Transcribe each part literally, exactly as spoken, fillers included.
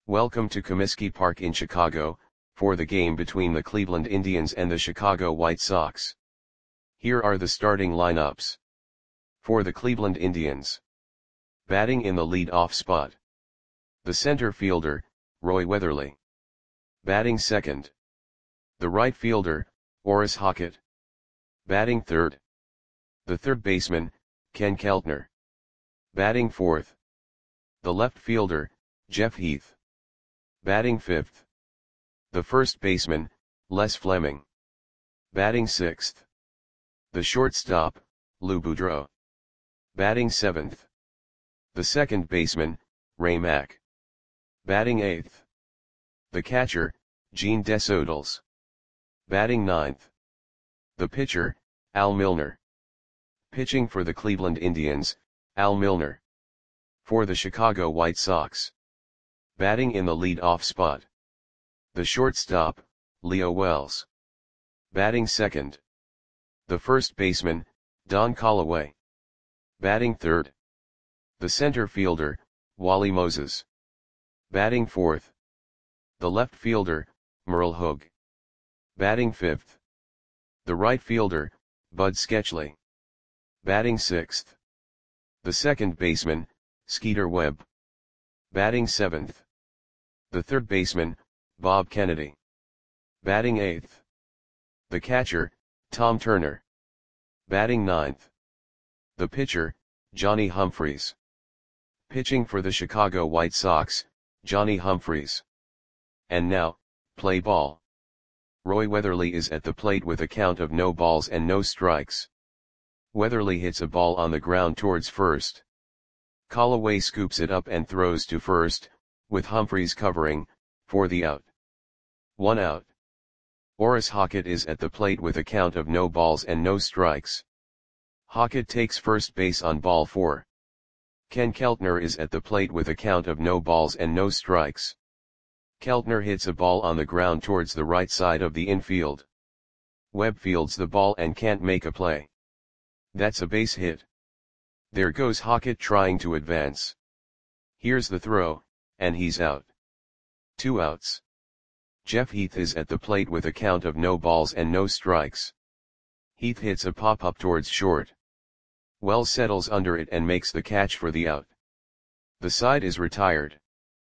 Welcome to Comiskey Park in Chicago, for the game between the Cleveland Indians and the Chicago White Sox. Here are the starting lineups. For the Cleveland Indians. Batting in the lead-off spot. The center fielder, Roy Weatherly. Batting second. The right fielder, Orris Hockett. Batting third. The third baseman, Ken Keltner. Batting fourth. The left fielder, Jeff Heath. Batting fifth. The first baseman, Les Fleming. Batting sixth. The shortstop, Lou Boudreau. Batting seventh. The second baseman, Ray Mack. Batting eighth. The catcher, Gene Desodals. Batting ninth. The pitcher, Al Milner. Pitching for the Cleveland Indians, Al Milner. For the Chicago White Sox. Batting in the lead-off spot. The shortstop, Leo Wells. Batting second. The first baseman, Don Callaway. Batting third. The center fielder, Wally Moses. Batting fourth. The left fielder, Merle Hogue. Batting fifth. The right fielder, Bud Sketchley. Batting sixth. The second baseman, Skeeter Webb. Batting seventh. The third baseman, Bob Kennedy. Batting eighth. The catcher, Tom Turner. Batting ninth. The pitcher, Johnny Humphreys. Pitching for the Chicago White Sox, Johnny Humphreys. And now, play ball. Roy Weatherly is at the plate with a count of no balls and no strikes. Weatherly hits a ball on the ground towards first. Callaway scoops it up and throws to first, with Humphreys covering, for the out. One out. Orris Hockett is at the plate with a count of no balls and no strikes. Hockett takes first base on ball four. Ken Keltner is at the plate with a count of no balls and no strikes. Keltner hits a ball on the ground towards the right side of the infield. Webb fields the ball and can't make a play. That's a base hit. There goes Hockett trying to advance. Here's the throw, and he's out. Two outs. Jeff Heath is at the plate with a count of no balls and no strikes. Heath hits a pop-up towards short. Wells settles under it and makes the catch for the out. The side is retired.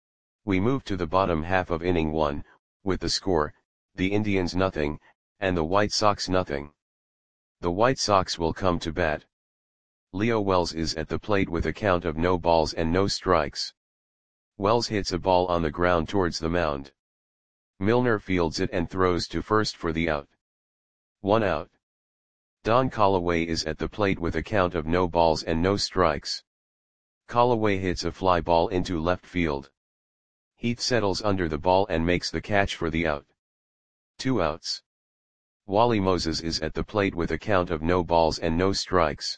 We move to the bottom half of inning one, with the score, the Indians nothing, and the White Sox nothing. The White Sox will come to bat. Leo Wells is at the plate with a count of no balls and no strikes. Wells hits a ball on the ground towards the mound. Milner fields it and throws to first for the out. One out. Don Callaway is at the plate with a count of no balls and no strikes. Callaway hits a fly ball into left field. Heath settles under the ball and makes the catch for the out. Two outs. Wally Moses is at the plate with a count of no balls and no strikes.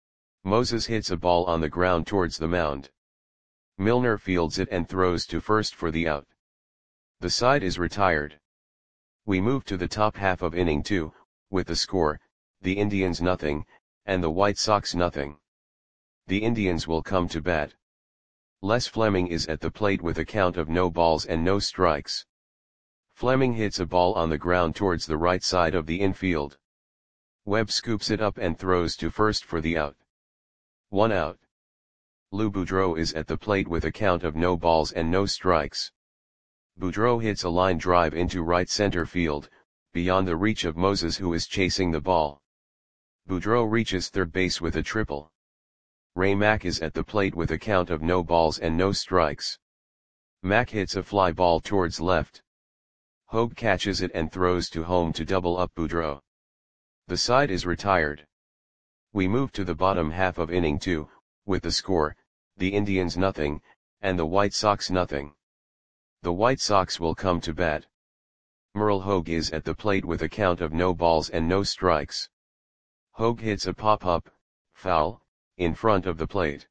Moses hits a ball on the ground towards the mound. Milner fields it and throws to first for the out. The side is retired. We move to the top half of inning two, with the score, the Indians nothing, and the White Sox nothing. The Indians will come to bat. Les Fleming is at the plate with a count of no balls and no strikes. Fleming hits a ball on the ground towards the right side of the infield. Webb scoops it up and throws to first for the out. One out. Lou Boudreau is at the plate with a count of no balls and no strikes. Boudreau hits a line drive into right center field, beyond the reach of Moses, who is chasing the ball. Boudreau reaches third base with a triple. Ray Mack is at the plate with a count of no balls and no strikes. Mack hits a fly ball towards left. Hogue catches it and throws to home to double up Boudreau. The side is retired. We move to the bottom half of inning two, with the score, the Indians nothing, and the White Sox nothing. The White Sox will come to bat. Merle Hogue is at the plate with a count of no balls and no strikes. Hogue hits a pop-up, foul, in front of the plate.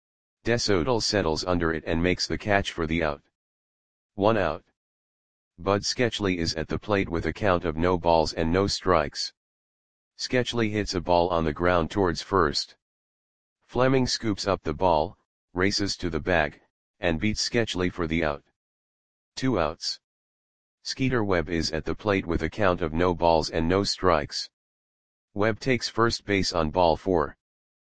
Desodal settles under it and makes the catch for the out. One out. Bud Sketchley is at the plate with a count of no balls and no strikes. Sketchley hits a ball on the ground towards first. Fleming scoops up the ball, races to the bag, and beats Sketchley for the out. two outs. Skeeter Webb is at the plate with a count of no balls and no strikes. Webb takes first base on ball four.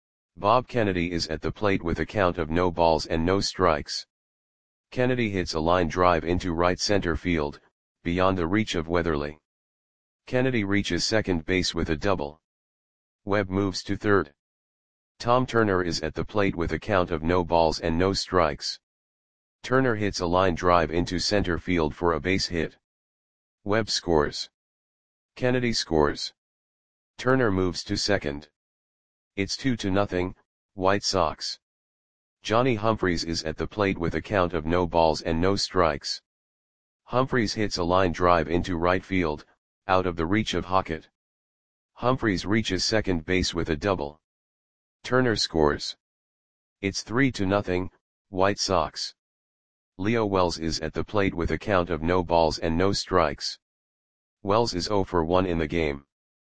Bob Kennedy is at the plate with a count of no balls and no strikes. Kennedy hits a line drive into right center field, beyond the reach of Weatherly. Kennedy reaches second base with a double. Webb moves to third. Tom Turner is at the plate with a count of no balls and no strikes. Turner hits a line drive into center field for a base hit. Webb scores. Kennedy scores. Turner moves to second. It's two to nothing, White Sox. Johnny Humphreys is at the plate with a count of no balls and no strikes. Humphreys hits a line drive into right field, out of the reach of Hockett. Humphreys reaches second base with a double. Turner scores. It's three to nothing, White Sox. Leo Wells is at the plate with a count of no balls and no strikes. Wells is oh for one in the game.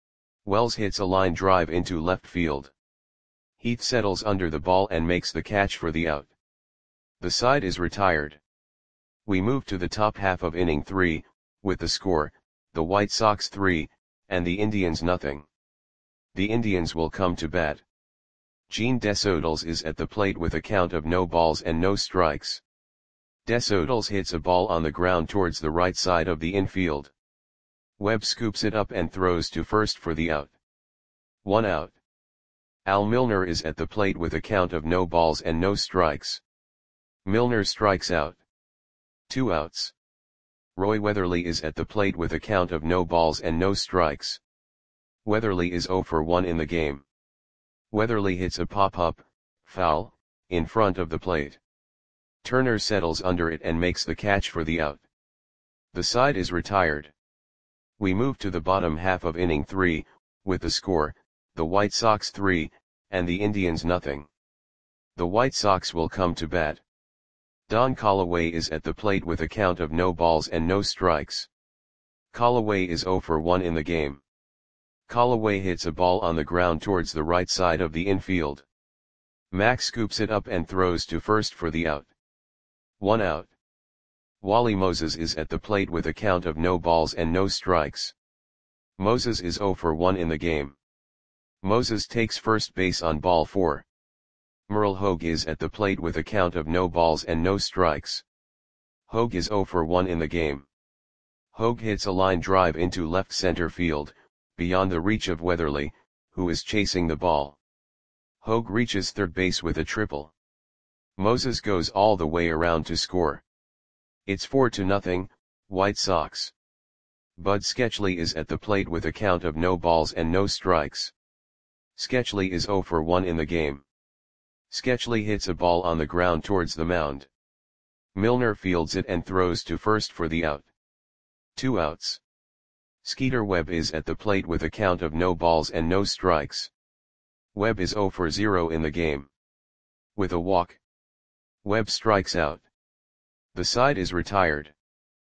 Wells hits a line drive into left field. Heath settles under the ball and makes the catch for the out. The side is retired. We move to the top half of inning three, with the score, the White Sox three, and the Indians nothing. The Indians will come to bat. Gene Desodals is at the plate with a count of no balls and no strikes. Desodals hits a ball on the ground towards the right side of the infield. Webb scoops it up and throws to first for the out. One out. Al Milner is at the plate with a count of no balls and no strikes. Milner strikes out. Two outs. Roy Weatherly is at the plate with a count of no balls and no strikes. Weatherly is oh for one in the game. Weatherly hits a pop-up, foul, in front of the plate. Turner settles under it and makes the catch for the out. The side is retired. We move to the bottom half of inning three, with the score, the White Sox three, and the Indians nothing. The White Sox will come to bat. Don Callaway is at the plate with a count of no balls and no strikes. Callaway is oh for one in the game. Callaway hits a ball on the ground towards the right side of the infield. Max scoops it up and throws to first for the out. One out. Wally Moses is at the plate with a count of no balls and no strikes. Moses is oh for one in the game. Moses takes first base on ball four. Merle Hogue is at the plate with a count of no balls and no strikes. Hogue is oh for one in the game. Hogue hits a line drive into left center field, beyond the reach of Weatherly, who is chasing the ball. Hogue reaches third base with a triple. Moses goes all the way around to score. It's four to nothing, White Sox. Bud Sketchley is at the plate with a count of no balls and no strikes. Sketchley is oh for one in the game. Sketchley hits a ball on the ground towards the mound. Milner fields it and throws to first for the out. Two outs. Skeeter Webb is at the plate with a count of no balls and no strikes. Webb is oh for zero in the game. With a walk, Webb strikes out. The side is retired.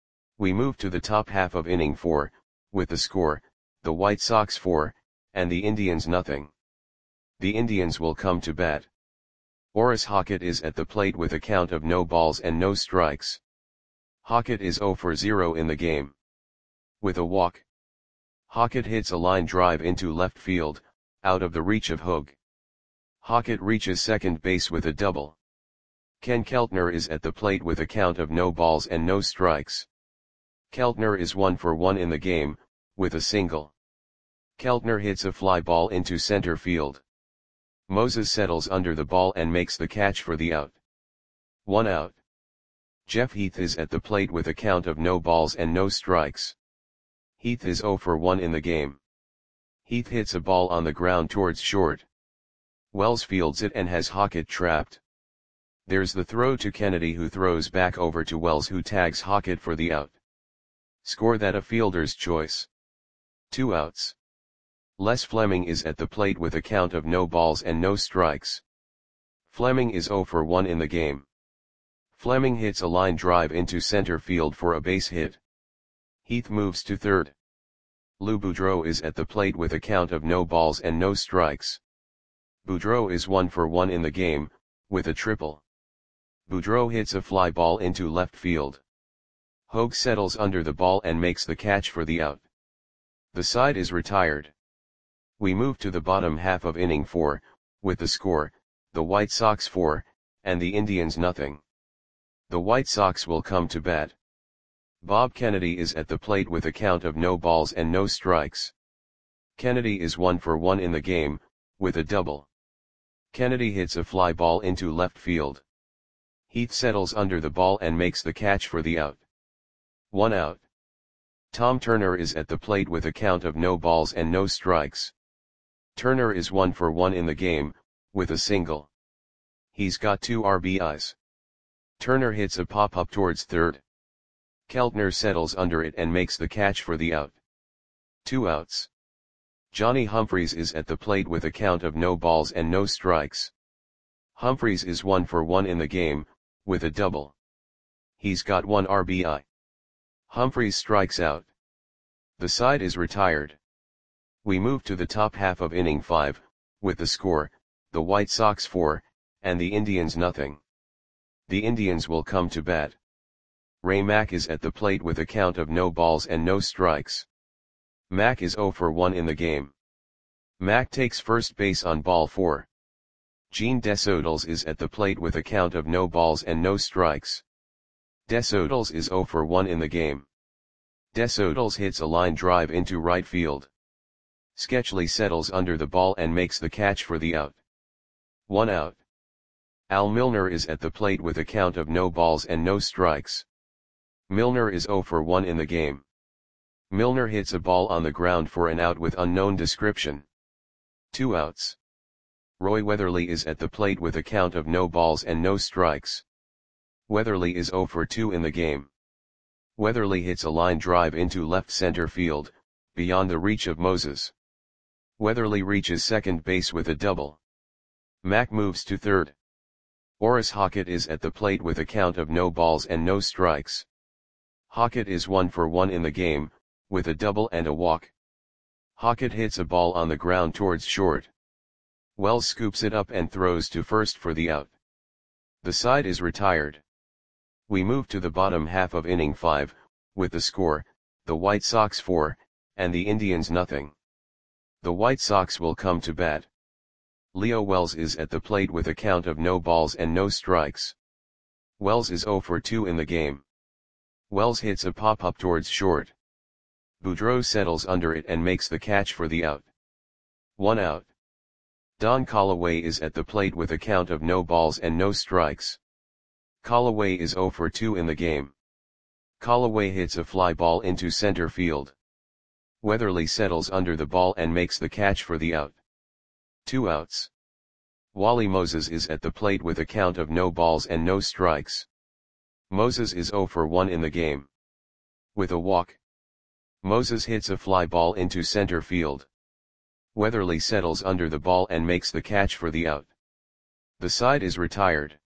We move to the top half of inning four, with the score, the White Sox four, and the Indians nothing. The Indians will come to bat. Horace Hockett is at the plate with a count of no balls and no strikes. Hockett is oh for zero in the game. With a walk, Hockett hits a line drive into left field, out of the reach of Hogue. Hockett reaches second base with a double. Ken Keltner is at the plate with a count of no balls and no strikes. Keltner is one for one in the game, with a single. Keltner hits a fly ball into center field. Moses settles under the ball and makes the catch for the out. One out. Jeff Heath is at the plate with a count of no balls and no strikes. Heath is oh for one in the game. Heath hits a ball on the ground towards short. Wells fields it and has Hockett trapped. There's the throw to Kennedy, who throws back over to Wells, who tags Hockett for the out. Score that a fielder's choice. Two outs. Les Fleming is at the plate with a count of no balls and no strikes. Fleming is oh for one in the game. Fleming hits a line drive into center field for a base hit. Heath moves to third. Lou Boudreau is at the plate with a count of no balls and no strikes. Boudreau is one for one in the game, with a triple. Boudreau hits a fly ball into left field. Hogue settles under the ball and makes the catch for the out. The side is retired. We move to the bottom half of inning four, with the score, the White Sox four, and the Indians nothing. The White Sox will come to bat. Bob Kennedy is at the plate with a count of no balls and no strikes. Kennedy is one for one in the game, with a double. Kennedy hits a fly ball into left field. Heath settles under the ball and makes the catch for the out. One out. Tom Turner is at the plate with a count of no balls and no strikes. Turner is one for one in the game, with a single. He's got two R B Is. Turner hits a pop-up towards third. Keltner settles under it and makes the catch for the out. Two outs. Johnny Humphreys is at the plate with a count of no balls and no strikes. Humphreys is one for one in the game, with a double. He's got one R B I. Humphreys strikes out. The side is retired. We move to the top half of inning five, with the score, the White Sox four, and the Indians nothing. The Indians will come to bat. Ray Mack is at the plate with a count of no balls and no strikes. Mack is zero for one in the game. Mack takes first base on ball four. Gene Desodals is at the plate with a count of no balls and no strikes. Desodals is zero for one in the game. Desodals hits a line drive into right field. Sketchley settles under the ball and makes the catch for the out. One out. Al Milner is at the plate with a count of no balls and no strikes. Milner is zero for one in the game. Milner hits a ball on the ground for an out with unknown description. Two outs. Roy Weatherly is at the plate with a count of no balls and no strikes. Weatherly is zero for two in the game. Weatherly hits a line drive into left center field, beyond the reach of Moses. Weatherly reaches second base with a double. Mack moves to third. Orris Hockett is at the plate with a count of no balls and no strikes. Hockett is one for one in the game, with a double and a walk. Hockett hits a ball on the ground towards short. Wells scoops it up and throws to first for the out. The side is retired. We move to the bottom half of inning five, with the score, the White Sox four, and the Indians nothing. The White Sox will come to bat. Leo Wells is at the plate with a count of no balls and no strikes. Wells is zero for two in the game. Wells hits a pop-up towards short. Boudreau settles under it and makes the catch for the out. One out. Don Callaway is at the plate with a count of no balls and no strikes. Callaway is zero for two in the game. Callaway hits a fly ball into center field. Weatherly settles under the ball and makes the catch for the out. Two outs. Wally Moses is at the plate with a count of no balls and no strikes. Moses is zero for one in the game. With a walk. Moses hits a fly ball into center field. Weatherly settles under the ball and makes the catch for the out. The side is retired.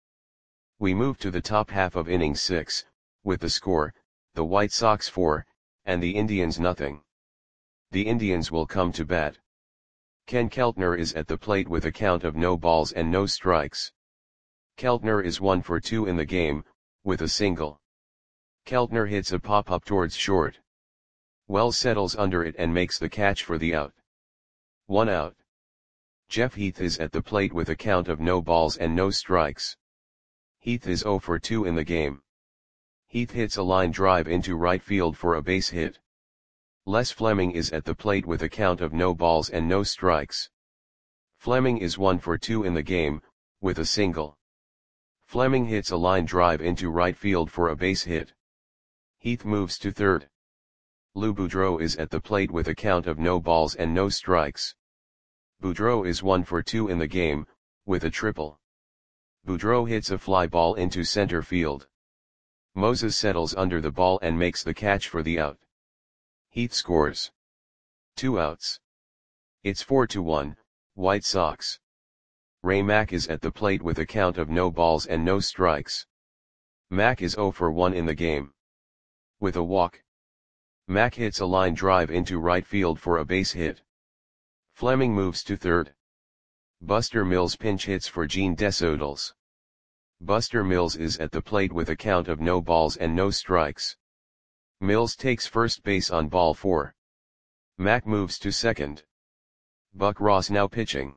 We move to the top half of inning six, with the score, the White Sox four, and the Indians nothing. The Indians will come to bat. Ken Keltner is at the plate with a count of no balls and no strikes. Keltner is one for two in the game, with a single. Keltner hits a pop-up towards short. Wells settles under it and makes the catch for the out. One out. Jeff Heath is at the plate with a count of no balls and no strikes. Heath is zero for two in the game. Heath hits a line drive into right field for a base hit. Les Fleming is at the plate with a count of no balls and no strikes. Fleming is one for two in the game, with a single. Fleming hits a line drive into right field for a base hit. Heath moves to third. Lou Boudreau is at the plate with a count of no balls and no strikes. Boudreau is one for two in the game, with a triple. Boudreau hits a fly ball into center field. Moses settles under the ball and makes the catch for the out. Heath scores. Two outs. It's four to one, White Sox. Ray Mack is at the plate with a count of no balls and no strikes. Mack is zero for one in the game. With a walk. Mack hits a line drive into right field for a base hit. Fleming moves to third. Buster Mills pinch hits for Gene Desodals. Buster Mills is at the plate with a count of no balls and no strikes. Mills takes first base on ball four. Mack moves to second. Buck Ross now pitching.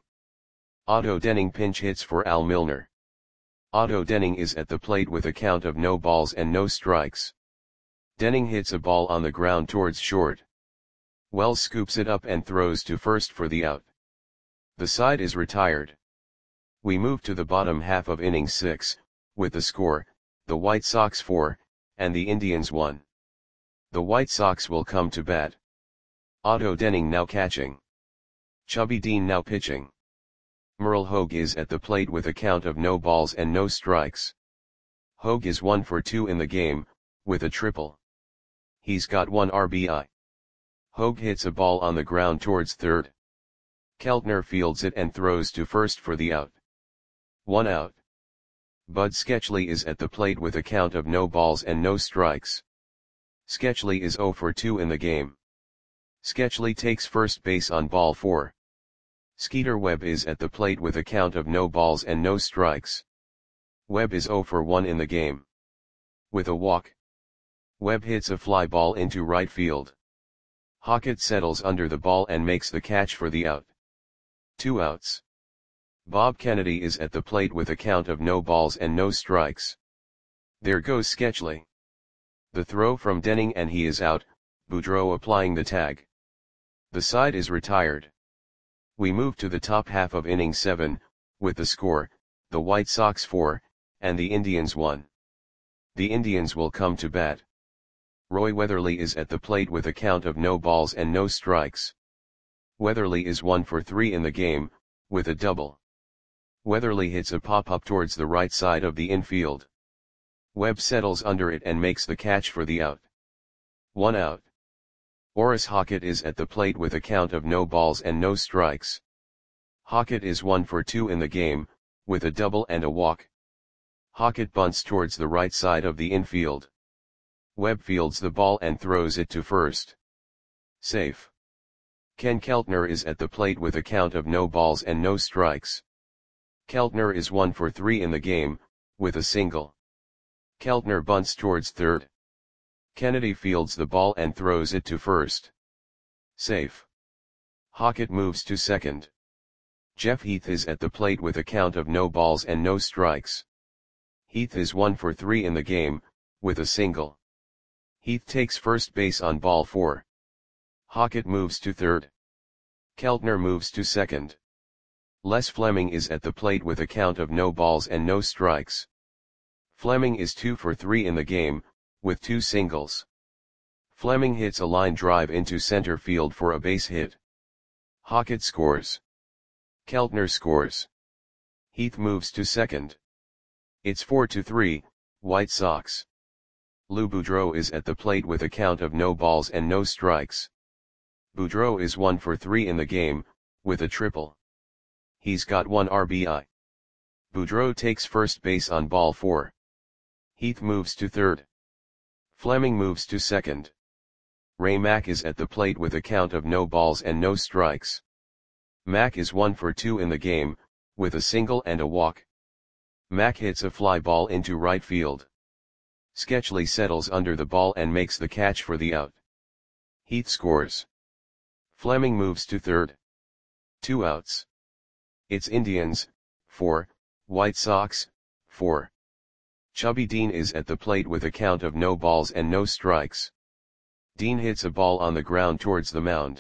Otto Denning pinch hits for Al Milner. Otto Denning is at the plate with a count of no balls and no strikes. Denning hits a ball on the ground towards short. Wells scoops it up and throws to first for the out. The side is retired. We move to the bottom half of inning six, with the score, the White Sox four, and the Indians one. The White Sox will come to bat. Otto Denning now catching. Chubby Dean now pitching. Merle Hogue is at the plate with a count of no balls and no strikes. Hogue is one for two in the game, with a triple. He's got one R B I. Hogue hits a ball on the ground towards third. Keltner fields it and throws to first for the out. One out. Bud Sketchley is at the plate with a count of no balls and no strikes. Sketchley is zero for two in the game. Sketchley takes first base on ball four. Skeeter Webb is at the plate with a count of no balls and no strikes. Webb is zero for one in the game. With a walk, Webb hits a fly ball into right field. Hockett settles under the ball and makes the catch for the out. Two outs. Bob Kennedy is at the plate with a count of no balls and no strikes. There goes Sketchley. The throw from Denning and he is out, Boudreau applying the tag. The side is retired. We move to the top half of inning seven, with the score, the White Sox four, and the Indians one. The Indians will come to bat. Roy Weatherly is at the plate with a count of no balls and no strikes. Weatherly is one for three in the game, with a double. Weatherly hits a pop-up towards the right side of the infield. Webb settles under it and makes the catch for the out. One out. Orris Hockett is at the plate with a count of no balls and no strikes. Hockett is one for two in the game, with a double and a walk. Hockett bunts towards the right side of the infield. Webb fields the ball and throws it to first. Safe. Ken Keltner is at the plate with a count of no balls and no strikes. Keltner is one for three in the game, with a single. Keltner bunts towards third. Kennedy fields the ball and throws it to first. Safe. Hockett moves to second. Jeff Heath is at the plate with a count of no balls and no strikes. Heath is one for three in the game, with a single. Heath takes first base on ball four. Hockett moves to third. Keltner moves to second. Les Fleming is at the plate with a count of no balls and no strikes. Fleming is two for three in the game, with two singles. Fleming hits a line drive into center field for a base hit. Hockett scores. Keltner scores. Heath moves to second. It's four to three, White Sox. Lou Boudreau is at the plate with a count of no balls and no strikes. Boudreau is one for three in the game, with a triple. He's got one R B I. Boudreau takes first base on ball four. Heath moves to third. Fleming moves to second. Ray Mack is at the plate with a count of no balls and no strikes. Mack is one for two in the game, with a single and a walk. Mack hits a fly ball into right field. Sketchley settles under the ball and makes the catch for the out. Heath scores. Fleming moves to third. Two outs. It's Indians, four, White Sox, four. Chubby Dean is at the plate with a count of no balls and no strikes. Dean hits a ball on the ground towards the mound.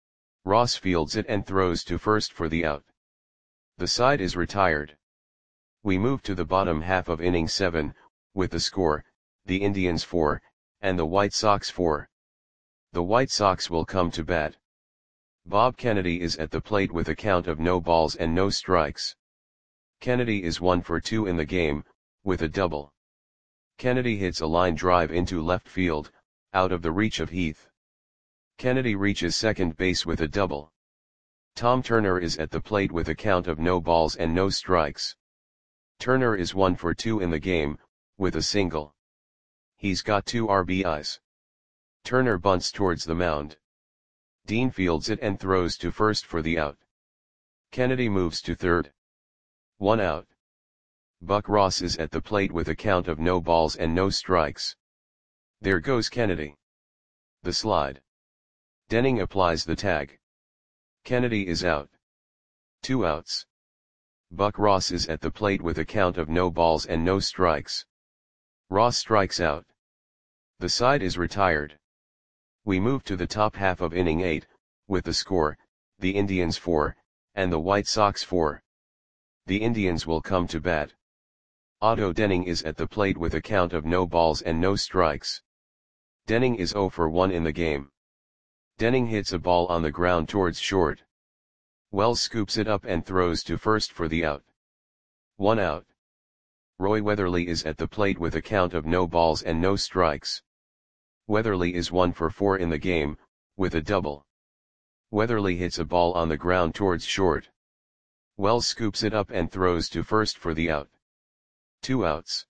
Ross fields it and throws to first for the out. The side is retired. We move to the bottom half of inning seven, with the score, the Indians four, and the White Sox four. The White Sox will come to bat. Bob Kennedy is at the plate with a count of no balls and no strikes. Kennedy is one for two in the game, with a double. Kennedy hits a line drive into left field, out of the reach of Heath. Kennedy reaches second base with a double. Tom Turner is at the plate with a count of no balls and no strikes. Turner is one for two in the game, with a single. He's got two R B Is. Turner bunts towards the mound. Dean fields it and throws to first for the out. Kennedy moves to third. One out. Buck Ross is at the plate with a count of no balls and no strikes. There goes Kennedy. The slide. Denning applies the tag. Kennedy is out. Two outs. Buck Ross is at the plate with a count of no balls and no strikes. Ross strikes out. The side is retired. We move to the top half of inning eight, with the score, the Indians four, and the White Sox four. The Indians will come to bat. Otto Denning is at the plate with a count of no balls and no strikes. Denning is oh for one in the game. Denning hits a ball on the ground towards short. Wells scoops it up and throws to first for the out. One out. Roy Weatherly is at the plate with a count of no balls and no strikes. Weatherly is one for four in the game, with a double. Weatherly hits a ball on the ground towards short. Wells scoops it up and throws to first for the out. Two outs.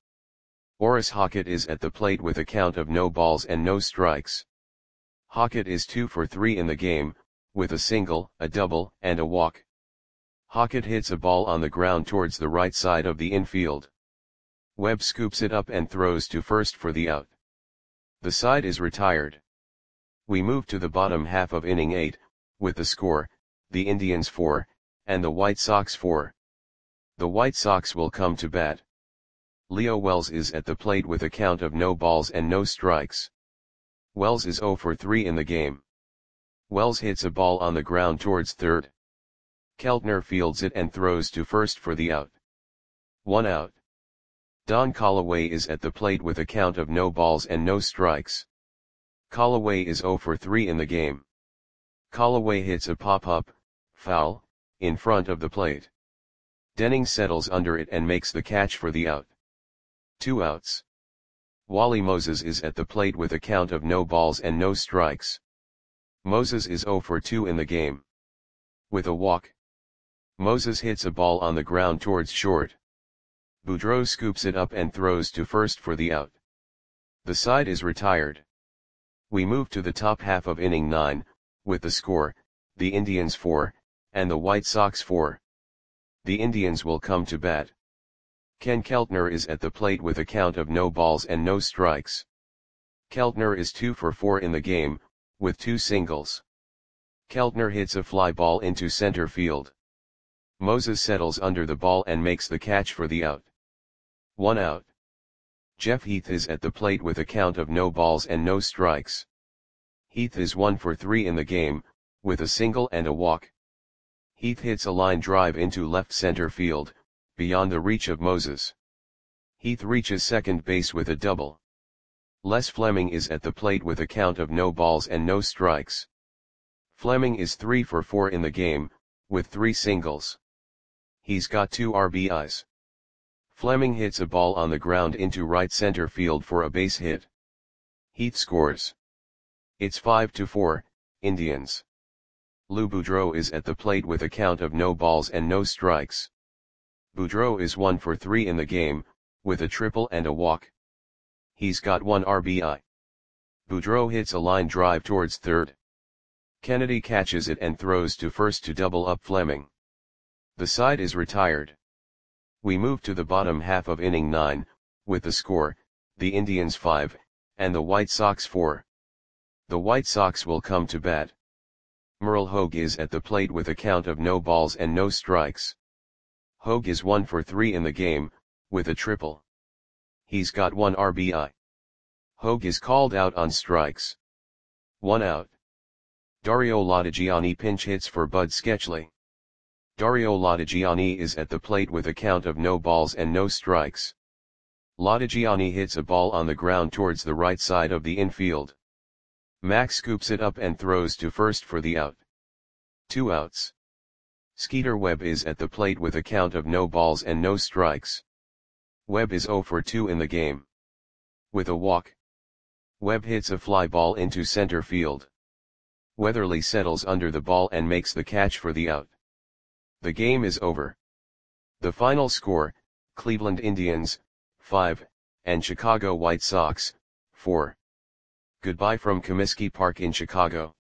Orris Hockett is at the plate with a count of no balls and no strikes. Hockett is two for three in the game, with a single, a double, and a walk. Hockett hits a ball on the ground towards the right side of the infield. Webb scoops it up and throws to first for the out. The side is retired. We move to the bottom half of inning eight, with the score, the Indians four, and the White Sox four. The White Sox will come to bat. Leo Wells is at the plate with a count of no balls and no strikes. Wells is oh for three in the game. Wells hits a ball on the ground towards third. Keltner fields it and throws to first for the out. One out. Don Callaway is at the plate with a count of no balls and no strikes. Callaway is oh for three in the game. Callaway hits a pop-up, foul, in front of the plate. Denning settles under it and makes the catch for the out. Two outs. Wally Moses is at the plate with a count of no balls and no strikes. Moses is oh for two in the game. With a walk. Moses hits a ball on the ground towards short. Boudreau scoops it up and throws to first for the out. The side is retired. We move to the top half of inning nine, with the score, the Indians four, and the White Sox four. The Indians will come to bat. Ken Keltner is at the plate with a count of no balls and no strikes. Keltner is two for four in the game, with two singles. Keltner hits a fly ball into center field. Moses settles under the ball and makes the catch for the out. One out. Jeff Heath is at the plate with a count of no balls and no strikes. Heath is one for three in the game, with a single and a walk. Heath hits a line drive into left center field, beyond the reach of Moses. Heath reaches second base with a double. Les Fleming is at the plate with a count of no balls and no strikes. Fleming is three for four in the game, with three singles. He's got two R B Is. Fleming hits a ball on the ground into right center field for a base hit. Heath scores. It's five to four, Indians. Lou Boudreau is at the plate with a count of no balls and no strikes. Boudreau is one for three in the game, with a triple and a walk. He's got one R B I. Boudreau hits a line drive towards third. Kennedy catches it and throws to first to double up Fleming. The side is retired. We move to the bottom half of inning nine, with the score, the Indians five, and the White Sox four. The White Sox will come to bat. Merle Hogue is at the plate with a count of no balls and no strikes. Hogue is one for three in the game, with a triple. He's got one R B I. Hogue is called out on strikes. One out. Dario Latigiani pinch hits for Bud Sketchley. Dario Latigiani is at the plate with a count of no balls and no strikes. Latigiani hits a ball on the ground towards the right side of the infield. Max scoops it up and throws to first for the out. Two outs. Skeeter Webb is at the plate with a count of no balls and no strikes. Webb is oh for two in the game. With a walk. Webb hits a fly ball into center field. Weatherly settles under the ball and makes the catch for the out. The game is over. The final score, Cleveland Indians, five, and Chicago White Sox, four. Goodbye from Comiskey Park in Chicago.